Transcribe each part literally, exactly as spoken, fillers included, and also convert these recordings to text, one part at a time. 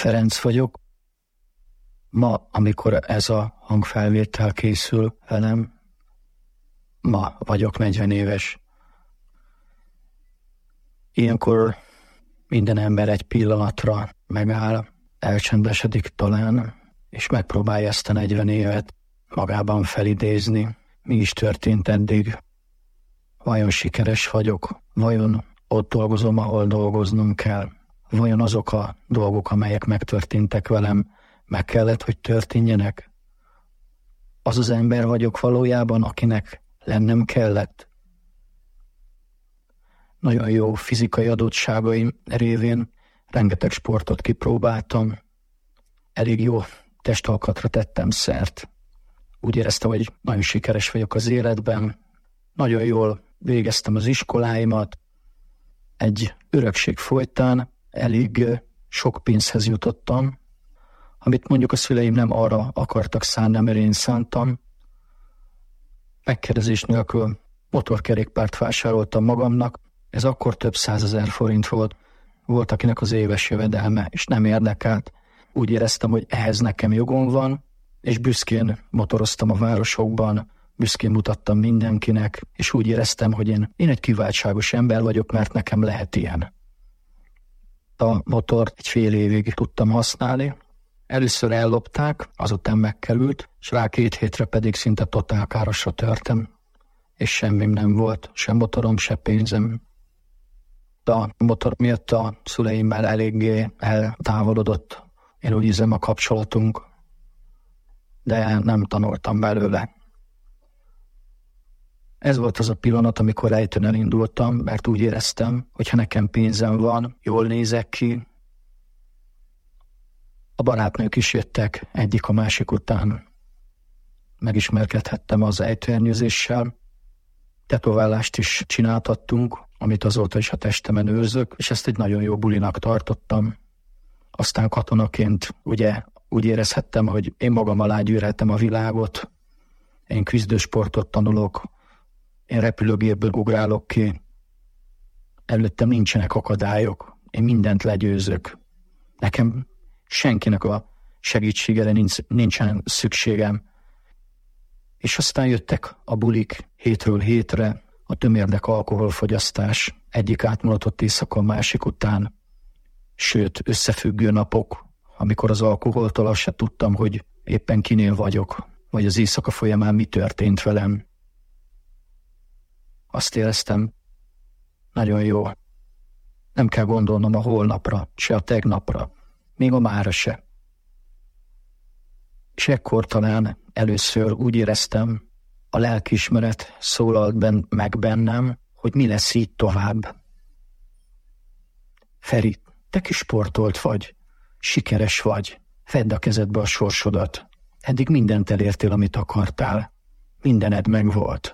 Ferenc vagyok. Ma, amikor ez a hangfelvétel készül velem, ma vagyok negyven éves. Ilyenkor minden ember egy pillanatra megáll, elcsendesedik talán, és megpróbálja ezt a negyven évet magában felidézni. Mi is történt eddig? Vajon sikeres vagyok? Vajon ott dolgozom, ahol dolgoznunk kell? Vajon azok a dolgok, amelyek megtörténtek velem, meg kellett, hogy történjenek? Az az ember vagyok valójában, akinek lennem kellett? Nagyon jó fizikai adottságaim révén rengeteg sportot kipróbáltam. Elég jó testalkatra tettem szert. Úgy éreztem, hogy nagyon sikeres vagyok az életben. Nagyon jól végeztem az iskoláimat. Egy örökség folytán elég sok pénzhez jutottam, amit mondjuk a szüleim nem arra akartak szánni, mert én szántam. Megkérdezés nélkül motorkerékpárt vásároltam magamnak. Ez akkor több százezer forint volt. Volt, akinek az éves jövedelme, és nem érdekelt. Úgy éreztem, hogy ehhez nekem jogom van, és büszkén motoroztam a városokban, büszkén mutattam mindenkinek, és úgy éreztem, hogy én, én egy kiváltságos ember vagyok, mert nekem lehet ilyen. A motort egy fél évig tudtam használni. Először ellopták, azután megkerült, és rá két hétre pedig szinte totál károsra törtem, és semmim nem volt, sem motorom, se pénzem. A motor miatt a szüleimmel eléggé eltávolodott, én úgy hiszem, a kapcsolatunk, de nem tanultam belőle. Ez volt az a pillanat, amikor rejtőn elindultam, mert úgy éreztem, hogy ha nekem pénzem van, jól nézek ki. A barátnők is jöttek egyik a másik után. Megismerkedhettem az ejtőernyőzéssel, tetoválást is csináltattunk, amit azóta is a testemen őrzök, és ezt egy nagyon jó bulinak tartottam. Aztán katonaként ugye úgy érezhettem, hogy én magam alá gyűrhetem a világot, én küzdősportot tanulok, én repülőgépből ugrálok ki, előttem nincsenek akadályok, én mindent legyőzök. Nekem senkinek a segítségére nincs, nincsen szükségem. És aztán jöttek a bulik hétről hétre, a tömérdek alkoholfogyasztás, egyik átmulatott éjszaka a másik után, sőt, összefüggő napok, amikor az alkoholtól azt se tudtam, hogy éppen kinél vagyok, vagy az éjszaka folyamán mi történt velem. Azt éreztem, nagyon jó. Nem kell gondolnom a holnapra, se a tegnapra, még a mára se. És ekkor talán először úgy éreztem, a lelkiismeret szólalt ben, meg bennem, hogy mi lesz így tovább. Feri, te kis sportolt vagy, sikeres vagy, vedd a kezedbe a sorsodat. Eddig mindent elértél, amit akartál. Mindened megvolt.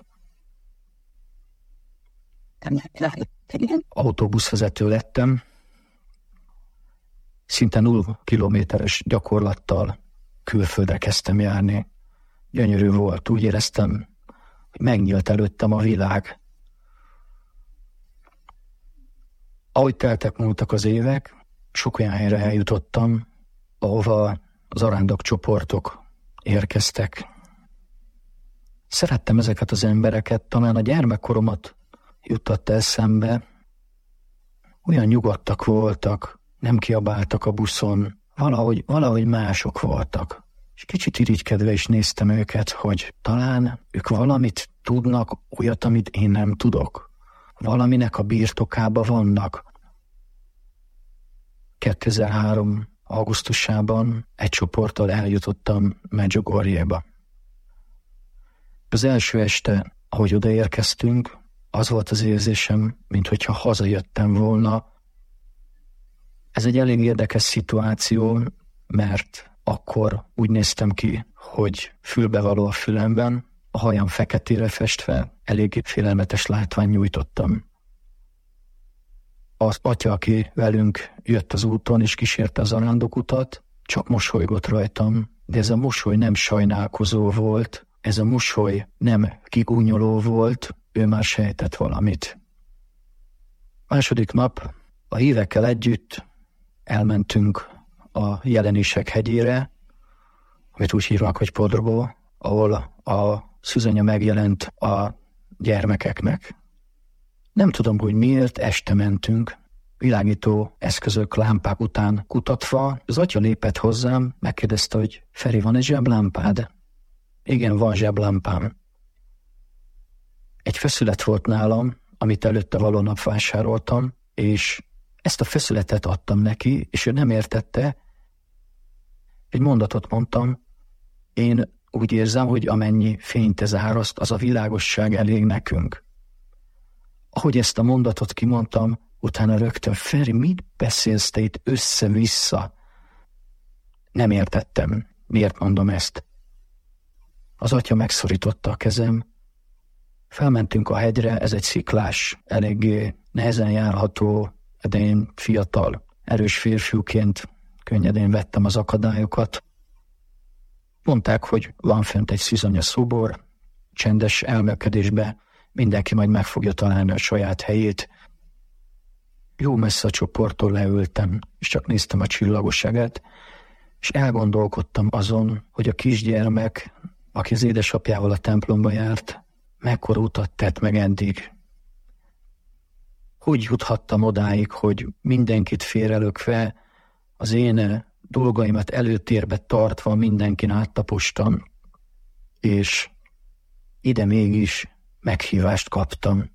Autóbuszvezető lettem, szinte nulla kilométeres gyakorlattal külföldre kezdtem járni. Gyönyörű volt, úgy éreztem, hogy megnyílt előttem a világ. Ahogy teltek múltak az évek, sok olyan helyre eljutottam, ahova az arándok csoportok érkeztek. Szerettem ezeket az embereket, talán a gyermekkoromat juttatta eszembe. Olyan nyugodtak voltak, nem kiabáltak a buszon, valahogy, valahogy mások voltak. És kicsit irigykedve is néztem őket, hogy talán ők valamit tudnak, olyat, amit én nem tudok. Valaminek a birtokába vannak. kétezer-három augusztusában egy csoporttal eljutottam Medjugorjéba. Az első este, ahogy odaérkeztünk, az volt az érzésem, minthogyha hazajöttem volna. Ez egy elég érdekes szituáció, mert akkor úgy néztem ki, hogy fülbevaló a fülemben, a hajam feketére festve, elég félelmetes látvány nyújtottam. Az atya, aki velünk jött az úton és kísérte az arándokutat, csak mosolygott rajtam, de ez a mosoly nem sajnálkozó volt, ez a mosoly nem kigúnyoló volt, ő már sejtett valamit. Második nap a hívekkel együtt elmentünk a Jelenések hegyére, amit úgy hívnak, hogy Podró, ahol a szűzanya megjelent a gyermekeknek. Nem tudom, hogy miért, este mentünk, világító eszközök, lámpák után kutatva. Az atya lépett hozzám, megkérdezte, hogy Feri, van egy zseblámpád? Igen, van zseblámpám. Egy feszület volt nálam, amit előtte való nap vásároltam, és ezt a feszületet adtam neki, és ő nem értette. Egy mondatot mondtam, én úgy érzem, hogy amennyi fényt ez áraszt, az a világosság elég nekünk. Ahogy ezt a mondatot kimondtam, utána rögtön, Feri, mit beszélsz te itt össze-vissza? Nem értettem, miért mondom ezt. Az atya megszorította a kezem, felmentünk a hegyre, ez egy sziklás, eléggé nehezen járható, de én fiatal, erős férfiúként könnyedén vettem az akadályokat. Mondták, hogy van fent egy szűzanya szobor, csendes elmélkedésbe mindenki majd meg fogja találni a saját helyét. Jó messze a csoporttól leültem, és csak néztem a csillagoseget, és elgondolkodtam azon, hogy a kisgyermek, aki az édesapjával a templomba járt, mekkora utat tett meg eddig. Hogy juthattam odáig, hogy mindenkit félrelökve, az én dolgaimat előtérbe tartva mindenkin áttapostam, és ide mégis meghívást kaptam.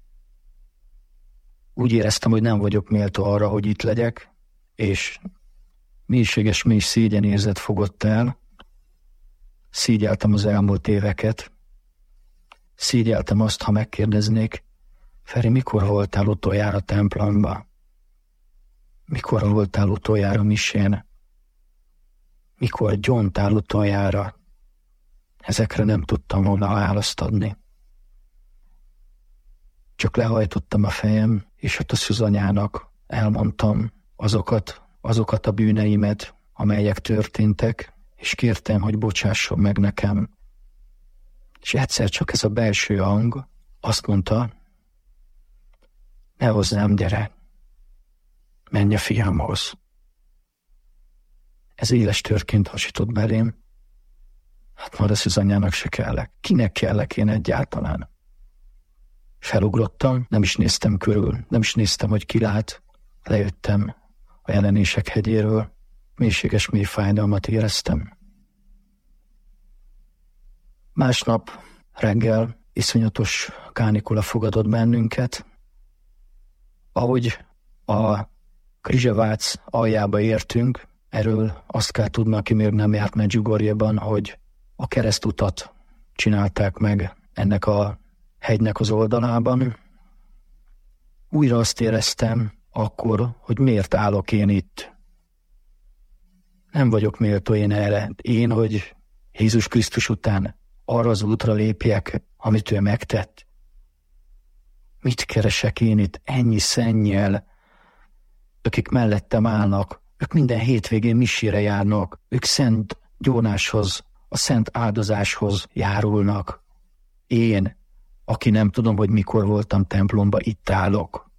Úgy éreztem, hogy nem vagyok méltó arra, hogy itt legyek, és mélységes mély szégyenérzet fogott el. Szégyeltem az elmúlt éveket. Szégyeltem azt, ha megkérdeznék, Feri, mikor voltál utoljára templomba? Mikor voltál utoljára misén? Mikor gyóntál utoljára? Ezekre nem tudtam volna választ adni. Csak lehajtottam a fejem, és ott a szűzanyának elmondtam azokat, azokat a bűneimet, amelyek történtek, és kértem, hogy bocsásson meg nekem. És egyszer csak ez a belső hang azt mondta, ne hozzám, gyere, menj a fiamhoz. Ez éles törként hasított belém. Hát már a szűzanyának se kellek. Kinek kellek én egyáltalán? Felugrottam, nem is néztem körül, nem is néztem, hogy ki lát. Lejöttem a Jelenések hegyéről, mélységes mély fájdalmat éreztem. Másnap reggel iszonyatos kánikula fogadott bennünket. Ahogy a Krizsevác aljába értünk, erről azt kell tudni, aki még nem járt Medjugorjeban, hogy a keresztutat csinálták meg ennek a hegynek az oldalában. Újra azt éreztem akkor, hogy miért állok én itt. Nem vagyok méltó én erre. Én, hogy Jézus Krisztus után arra az útra lépjek, amit ő megtett. Mit keresek én itt ennyi szennyel? Akik mellettem állnak, ők minden hétvégén misére járnak, ők szent gyónáshoz, a szent áldozáshoz járulnak. Én, aki nem tudom, hogy mikor voltam templomba, itt állok.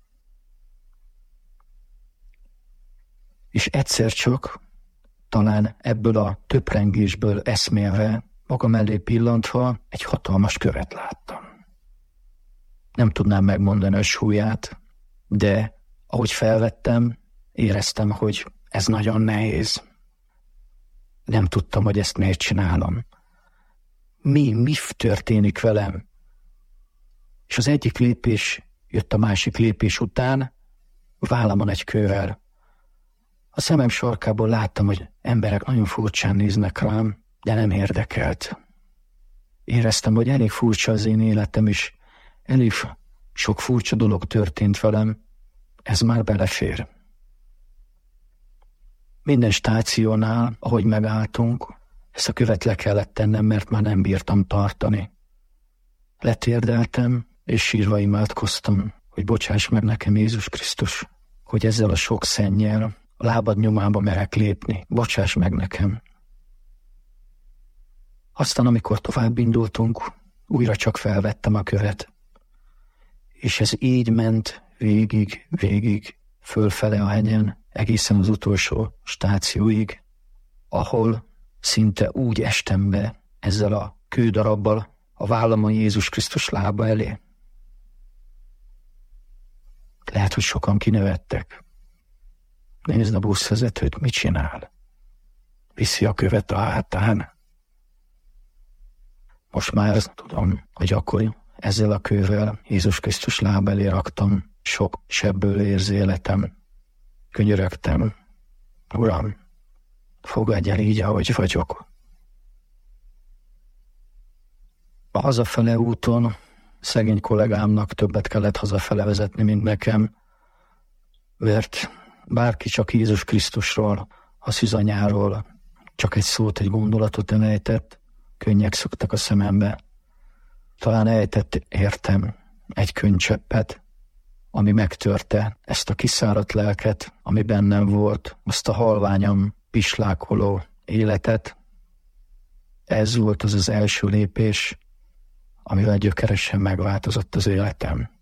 És egyszer csak, talán ebből a töprengésből eszmélve, magam elé pillantva egy hatalmas követ láttam. Nem tudnám megmondani a súlyát, de ahogy felvettem, éreztem, hogy ez nagyon nehéz. Nem tudtam, hogy ezt miért csinálom. Mi, mi történik velem? És az egyik lépés jött a másik lépés után, vállamon egy kővel. A szemem sarkából láttam, hogy emberek nagyon furcsán néznek rám, de nem érdekelt. Éreztem, hogy elég furcsa az én életem is, elég sok furcsa dolog történt velem, ez már belefér. Minden stációnál, ahogy megálltunk, ezt a követ le kellett tennem, mert már nem bírtam tartani. Letérdeltem, és sírva imádkoztam, hogy bocsáss meg nekem, Jézus Krisztus, hogy ezzel a sok szennyel a lábad nyomába merek lépni. Bocsáss meg nekem. Aztán, amikor tovább indultunk, újra csak felvettem a követ. És ez így ment végig, végig, fölfele a hegyen. egészen az utolsó stációig, ahol szinte úgy estem be ezzel a kődarabbal a vállamon Jézus Krisztus lába elé. Lehet, hogy sokan kinevettek. Nézd a buszvezetőt, mit csinál? Viszi a követ a hátán. Most már tudom, hogy akkor ezzel a kővel Jézus Krisztus lába elé raktam sok sebből érző életem. Könyörögtem. Uram, fogadj el így, ahogy vagyok. A hazafele úton szegény kollégámnak többet kellett hazafele vezetni, mint nekem, mert bárki csak Jézus Krisztusról, a szűzanyáról csak egy szót, egy gondolatot elejtett, könnyek szöktek a szemembe. Talán ejtett értem egy könycseppet, ami megtörte ezt a kiszáradt lelket, ami bennem volt, azt a halványan pislákoló életet. Ez volt az az első lépés, amivel gyökeresen megváltozott az életem.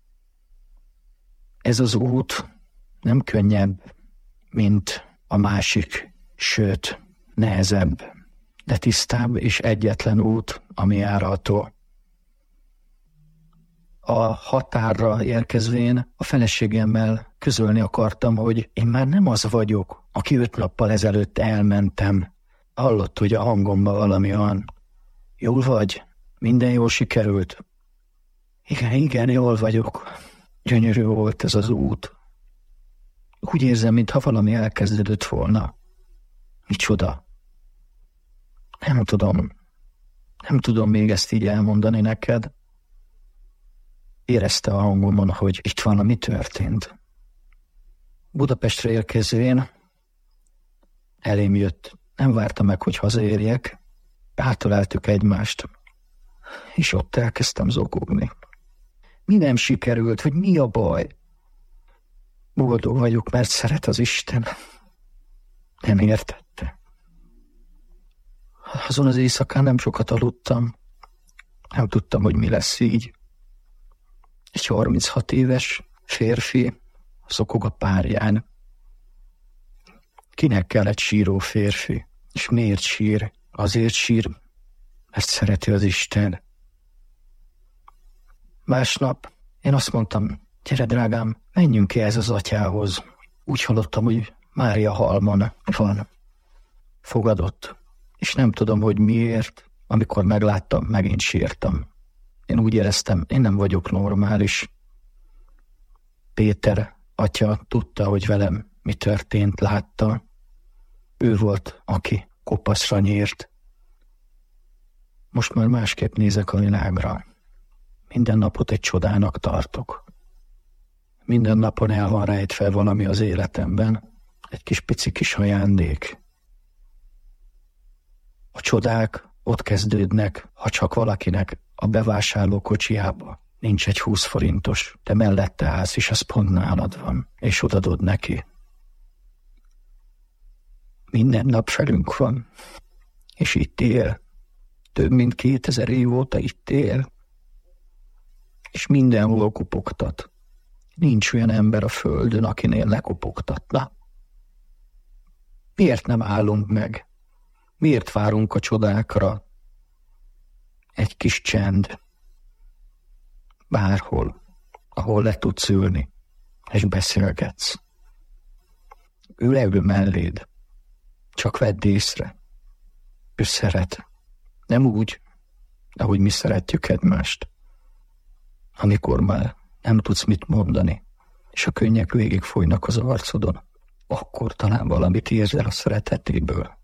Ez az út nem könnyebb, mint a másik, sőt, nehezebb, de tisztább és egyetlen út, ami járható. A határra érkezvén a feleségemmel közölni akartam, hogy én már nem az vagyok, aki öt nappal ezelőtt elmentem. Hallott, hogy a hangomban valami van. Jól vagy? Minden jól sikerült? Igen, igen, jól vagyok. Gyönyörű volt ez az út. Úgy érzem, mintha valami elkezdődött volna. Micsoda? Nem tudom. Nem tudom még ezt így elmondani neked. Érezte a hangomon, hogy itt valami történt. Budapestre érkezvén elém jött. Nem várta meg, hogy hazaérjek. Átöleltük egymást. És ott elkezdtem zokogni. Mi nem sikerült, hogy mi a baj? Boldog vagyok, mert szeret az Isten. Nem értette. Azon az éjszakán nem sokat aludtam. Nem tudtam, hogy mi lesz így. Egy harminchat éves férfi zokog a párján. Kinek kell egy síró férfi? És miért sír? Azért sír, mert szereti az Isten. Másnap én azt mondtam, gyere drágám, menjünk ki ez az atyához. Úgy hallottam, hogy Mária halmon van. Fogadott. És nem tudom, hogy miért, amikor megláttam, megint sírtam. Én úgy éreztem, én nem vagyok normális. Péter atya tudta, hogy velem mi történt, látta. Ő volt, aki kopaszra nyírt. Most már másképp nézek a világra. Minden napot egy csodának tartok. Minden napon el van rejtve valami az életemben, egy kis pici kis ajándék. A csodák ott kezdődnek, ha csak valakinek a bevásárló kocsiába nincs egy húsz forintos, de mellette állsz, és az pont nálad van, és odadod neki. Minden nap velünk van, és itt él. Több mint kétezer év óta itt él, és mindenhol kopogtat. Nincs olyan ember a földön, akinél ne kopogtatna. Miért nem állunk meg? Miért várunk a csodákra? Egy kis csend. Bárhol, ahol le tudsz ülni, és beszélgetsz. Ő leül melléd. Csak vedd észre. Ő szeret. Nem úgy, ahogy mi szeretjük egymást. Amikor már nem tudsz mit mondani, és a könnyek végig folynak az arcodon, akkor talán valamit érzel a szeretetéből.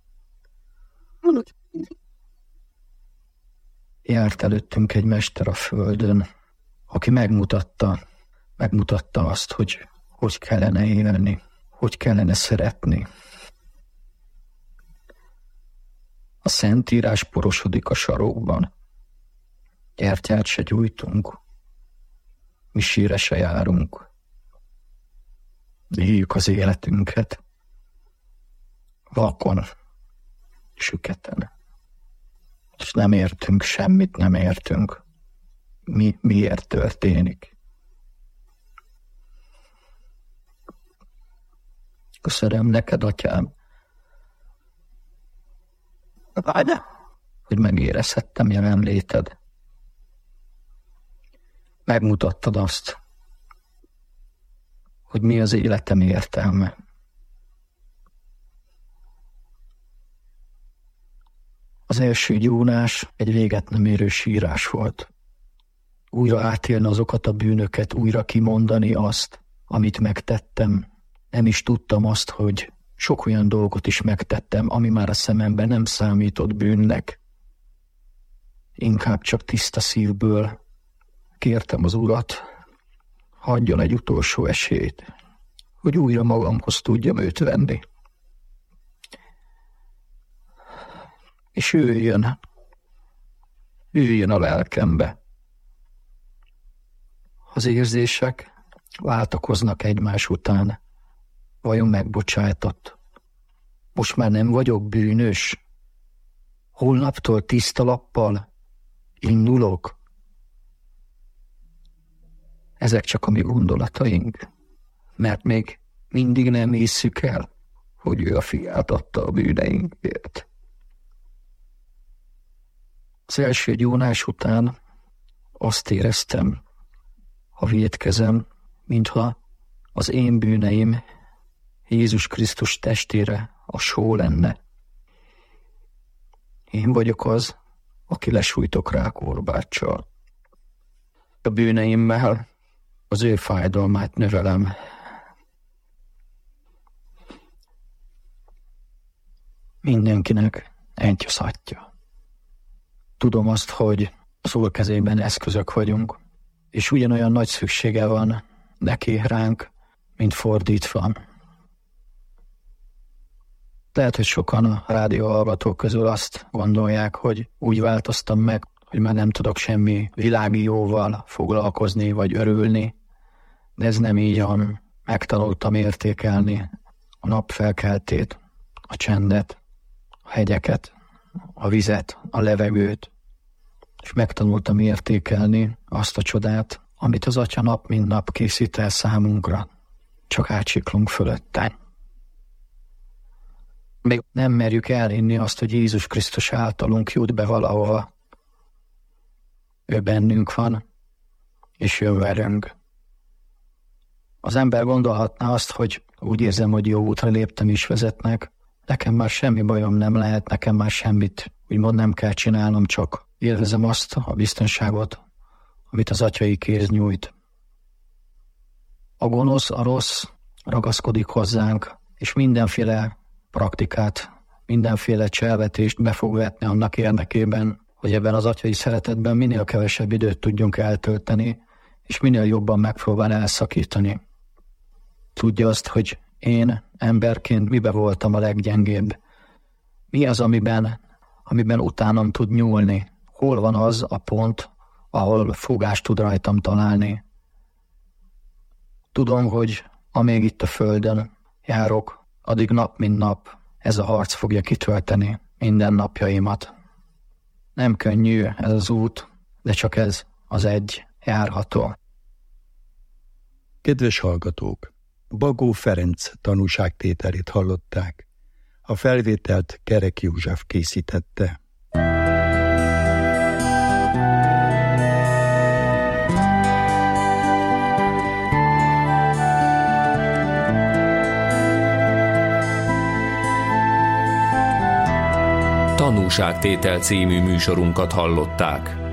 Járt előttünk egy mester a földön, aki megmutatta, megmutatta azt, hogy hogy kellene élni, hogy kellene szeretni. A Szentírás porosodik a sarokban. Gyertyát se gyújtunk, misére se járunk. Éljük az életünket. Vakon, süketen. És nem értünk semmit, nem értünk. Mi, miért történik? Köszönöm neked, atyám, hogy megérezhettem jelenléted. Megmutattad azt, hogy mi az életem értelme. Az első gyónás egy véget nem érő sírás volt. Újra átélni azokat a bűnöket, újra kimondani azt, amit megtettem. Nem is tudtam azt, hogy sok olyan dolgot is megtettem, ami már a szememben nem számított bűnnek. Inkább csak tiszta szívből kértem az Urat, hagyjon egy utolsó esélyt, hogy újra magamhoz tudjam őt venni. És ő jön, ő jön a lelkembe. Az érzések váltakoznak egymás után. Vajon megbocsájtott? Most már nem vagyok bűnös? Holnaptól tiszta lappal indulok? Ezek csak a mi gondolataink, mert még mindig nem hisszük el, hogy ő a fiát adta a bűneinkért. Az első gyónás után azt éreztem, ha vétkezem, mintha az én bűneim Jézus Krisztus testére a só lenne. Én vagyok az, aki lesújtok rá korbáccsal. A bűneimmel az ő fájdalmát növelem. Mindenkinek entyaszatja. Tudom azt, hogy az Úr kezében eszközök vagyunk, és ugyanolyan nagy szüksége van neki ránk, mint fordítva. Lehet, hogy sokan a rádióhallgatók közül azt gondolják, hogy úgy változtam meg, hogy már nem tudok semmi világi jóval foglalkozni vagy örülni, de ez nem így van. Megtanultam értékelni a napfelkeltét, a csendet, a hegyeket, a vizet, a levegőt, és megtanultam értékelni azt a csodát, amit az Atya nap mint nap készít el számunkra, csak átsiklunk fölötte. Még nem merjük elhinni azt, hogy Jézus Krisztus általunk jut be valahova. Ő bennünk van, és jön velünk. Az ember gondolhatná azt, hogy úgy érzem, hogy jó útra léptem is vezetnek, nekem már semmi bajom nem lehet, nekem már semmit úgymond nem kell csinálnom, csak élvezem azt a biztonságot, amit az atyai kéz nyújt. A gonosz, a rossz ragaszkodik hozzánk, és mindenféle praktikát, mindenféle cselvetést be fog vetni annak érdekében, hogy ebben az atyai szeretetben minél kevesebb időt tudjunk eltölteni, és minél jobban megpróbál elszakítani. Tudja azt, hogy én emberként mibe voltam a leggyengébb. Mi az, amiben, amiben utánam tud nyúlni? Hol van az a pont, ahol fogást tud rajtam találni? Tudom, hogy amíg itt a földön járok, addig nap mint nap ez a harc fogja kitölteni minden napjaimat. Nem könnyű ez az út, de csak ez az egy járható. Kedves hallgatók! Bagó Ferenc tanúságtételét hallották. A felvételt Kerek József készítette. Tanúságtétel című műsorunkat hallották.